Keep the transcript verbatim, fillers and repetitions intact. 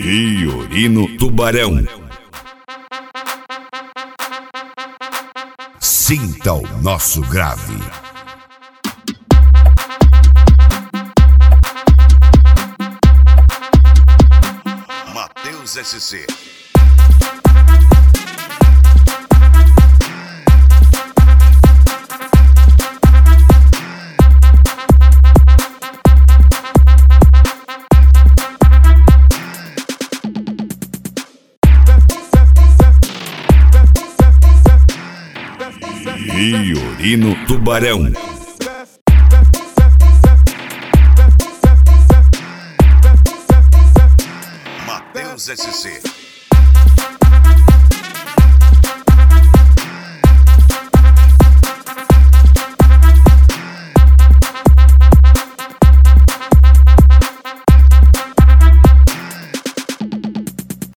Fiorino Tubarão. Sinta o nosso grave. Matheus S C. Fiorino Tubarão. Matheus S C.